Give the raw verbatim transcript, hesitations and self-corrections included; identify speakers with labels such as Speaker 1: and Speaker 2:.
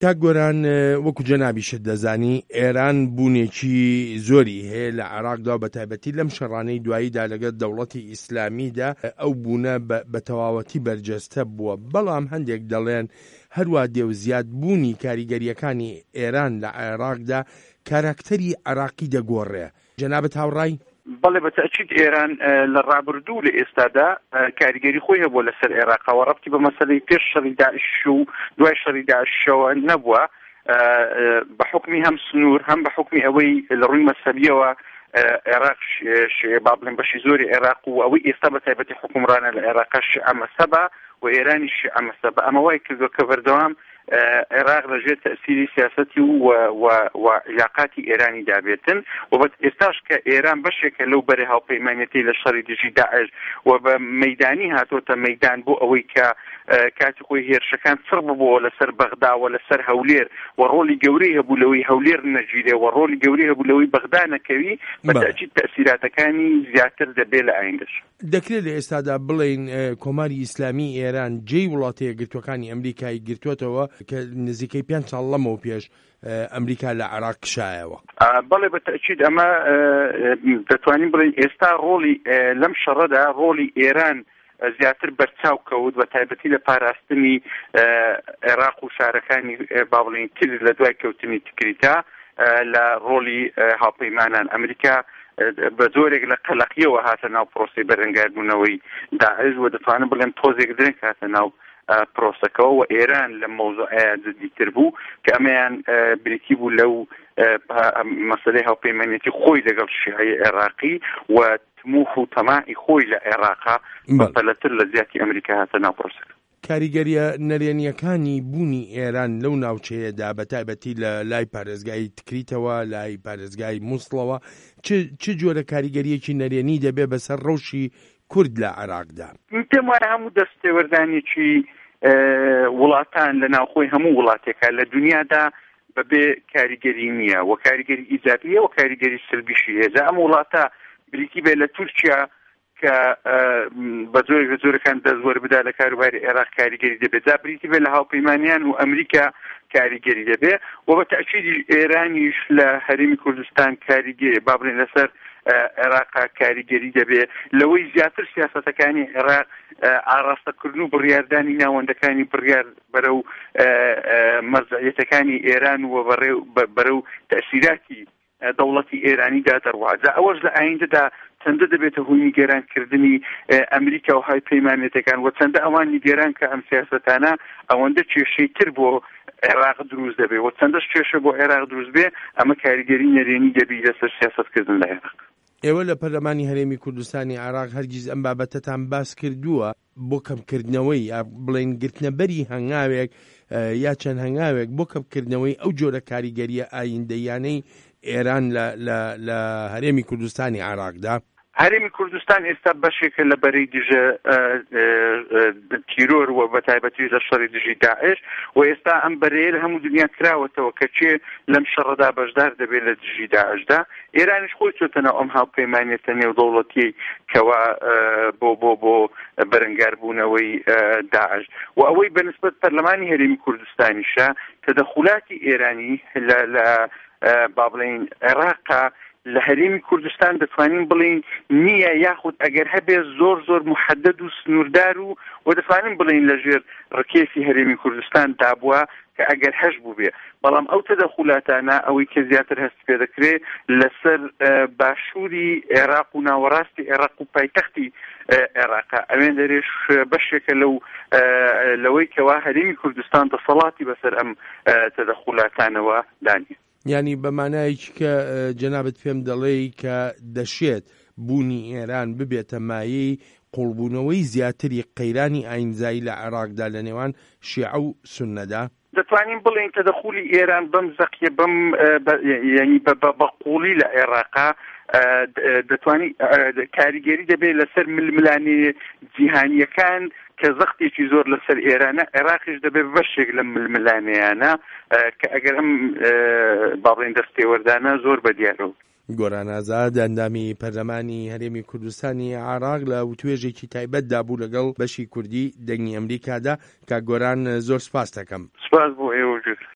Speaker 1: تا گۆران وەکو جەنابیشت دەزانی ئێران بوونێکی زۆری هەیە لە عێراقدا بە تایبەتی لەم شەڕانەی دواییدا لەگەڵ دەوڵەتی ئیسلامیدا ئەو بوونە بە تەواوەتی بەرجەستە بووە، بەڵام هەندێک دەڵێن هەروە دێوزیاد بوونی کاریگەریەکانی ئێران لە عێراقدا کاراکتەری عێراقی دەگۆڕێ. جەنابەت هاوڕای؟
Speaker 2: بەڵێ بەتەئکید ئێران لە ڕابردوو لە ئێستادا کاریگەری خۆی هەبووە لەسەر عێراقەوە ڕەبتی بە مەسەلەی پێش شەڕی داعش و دوای شەڕی داعشەوە نەبووە، بە حوکمی هەم سنوور هەم بە حوکمی ئەوەی لە ڕووی مەسەبیەوە عێراق با بڵێن بەشی زۆری عێراق و ئەوەی ئێستا بە تایبەتی حکومڕانە لە عێراقا شیعە مەسەبە و ئێرانی شیعە مەسەبە. ئەمە وای کردووە کە بەردەوام عێراق لەژێر تەسیری سیاسەتی و علاقاتی ئێرانی دابێتن و بە ئێستاش کە ئێران بەشێکە لەو بەرە هاوپەیمانەتی لە شەڕی دژی داعش و بە مەیدانی هاتۆتە مەیدان بۆ ئەوەی کە کاتی خۆی هێرشەکان سڕ ببووە لەسەر بەغدا و لەسەر هەولێر و ڕۆڵی گەورەی هەبوو لەوەی هەولێر نەگیرێ و ڕۆڵی گەورەی هەبوو لەوەی بەغدا نەکەوی، بەتەئکید تەسیراتەکانی زیاتر دەبێت لە ئایندەش.
Speaker 1: دەکرێت لە ئێستادا بڵێن کۆماری ئیسلامی ئێران جێی وڵاتە یەکگرتووەکانی ئەمریکای گرتووەتەوە کە نزیکەی پێنج ساڵ لەمەوە پێش ئەمریکا لە عێراق کشایەوە.
Speaker 2: بەڵێ بەتەئکید ئەمە دەتوانین بڵێن ئێستا ڕۆڵی لەم شەڕەدا ڕۆڵی ئێران زیاتر بەرچاو کەوت بە تایبەتی لە پاراستنی عێراق و شارەکانی با بڵێن تر لە دوای کەوتنی تکریتا لە ڕۆڵی هاوپەیمانان. ئەمریکا بە زۆرێک لە قەلەقیەوە هاتە ناو پرۆسی بەرەنگاربوونەوەی داعش و دەتوانم بڵێم تۆزێک درێنگ هاتە ناو پرۆسەکەەوە و ئێران لە مەوزوعەیە جددیتر بوو کە ئەمەیان بریتی بوو لەو مەسەلەی هاوپەیمانێتی خۆی لەگەڵ شیعەی عێراقی و تموح و تەماعی خۆی لە عێراقا بەپەلەتر لە زیاتی ئەمریکا هاتە ناو پرۆسەکە.
Speaker 1: کاریگەریە نەرێنیەکانی بوونی ئێران لەو ناوچەیەدا بە تایبەتی لە لای پارێزگای تکریتەوە لای پارێزگای مووسڵەوە چ جۆرە کاریگەریەکی نەرێنی دەبێ بەسەر ڕەوشی کورد لە عێراقدا؟
Speaker 2: پێم وایە هەموو دەستێوەردانێکی وڵاتان لە ناوخۆی هەموو وڵاتێکە لە دنیادا بەبێ کاریگەری نییە و کاریگەری ئیجابیە و کاریگەری سلبیشی هەیە. ئەم وڵاتە بریتی بێ لە تورکیا کە بە زۆر زۆرەکان دەزوەر بدا لە کاروباری عێراق کاریگەری دەبێت، جا بریتی بێ لە هاوپەیمانیان و ئەمریکا کاریگەری دەبێت و بە تەئکیدی ئێرانیش لە هەرێمی کوردستان کاریگەری با بڵێن لەسەر عێراقا کاریگەری دەبێت لەوەی زیاتر سیاسەتەکانی عێراق ئاراستەکردن و بڕیاردانی ناوەندەکانی بڕیار بەرەو مەرجعیەتەکانی ئێران و بەرەو تەسیراتی دەوڵەتی ئێرانیدا دەڕوات. ئەوەش لە ئایندەدا چەندە دەبێتە هۆی نیگەرانکردنی ئەمریکا و های پەیمانێتەکان و چەندە ئەوان نیگەران کە ئەم سیاسەتانە ئەوەندە کێشەی تر بۆ عێراق دروست دەبێت و چەندەش کێشە بۆ عێراق دروست بێ ئەمە کاریگەری نەرێنی دەبێت لەسەر سیاسەتکردن لە عێراق.
Speaker 1: ئێوە لە پەرلەمانی هەرێمی کوردستانی عێراق هەرگیز ئەم بابەتەتان باس کردووە بۆ کەمکردنەوەی یا بڵێن گرتنەبەری هەنگاوێک یا چەند هەنگاوێک بۆ کەمکردنەوەی ئەو جۆرە کاریگەریە ئایندەیانەی ئێران لە هەرێمی کوردستانی عێراقدا؟
Speaker 2: هەرێمی کوردستان ئێستا بەشێکە لە بەرەی دژە تیرۆر و بە تایبەتی لە شەڕی دژی داعش و ئێستا ئەم بەرەیە لە هەموو دنیا کراوەتەوە کە چێ لەم شەڕەدا بەشدار دەبێت لە دژی داعشدا. ئێرانیش خۆی چۆتەنە ئەم هاوپەیمانێتە نێودەوڵەتی کەوا بۆ بۆ بۆ بەرەنگاربوونەوەی داعش و ئەوەی بەنسبەت پەرلەمانی هەرێمی کوردستانیشە تەدەخولاتی ئێرانی لە با بڵێن عێراقا لە هەرێمی کوردستان دەتوانین بڵین نییە یاخود ئەگەر هەبێ زۆر زۆر محەدەد و سنووردار و و دەتوانین بڵین لەژێر ڕکێفی هەرێمی کوردستان دابووە کە ئەگەر هەش بوو بێ، بەڵام ئەو تەدەخولاتانە ئەوەی کە زیاتر هەست پێ دەکرێت لەسەر باشووری عێراق و ناوەڕاستی عێراق و پایتەختی عێراقا ئەوێن دەرێش بەشێکە لەو لەوەی کەوا هەرێمی کوردستان دەسەڵاتی بەسەر ئەم تەدەخولاتانەوە دانیە.
Speaker 1: یعنی بەمانایەکی کە جەنابەت پێم دەڵێی کە دەشێت بوونی ئێران ببێتە مایەی قوڵبوونەوەی زیاتری قەیرانی ئاینزایی لە عێراقدا لە نێوان شیعە و سوننەدا؟
Speaker 2: دەتوانین بڵێن تەدەخولی ئێران بەم زەقیە بەم ینی بە قوڵی لە عێراقا دەتوانی کاریگەری دەبێت لەسەر ململانی جیهانیەکان کە زەختێکی زۆر لەسەر ئێرانە، عێراقیش دەبێت بەشێک لە ململانەیانە کە ئەگەر ئەم باڵێن دەستێوەردانە زۆر بەدیارەوە.
Speaker 1: گۆران ئازاد ئەندامی پەرلەمانی هەرێمی کوردستانی عێراق لە وتوێژێکی تایبەتدا بوو لەگەڵ بەشی کوردی دەنگی ئەمریکادا. کاک گۆران زۆر سپاس دەکەم.
Speaker 2: سپاس بۆ ئێوە.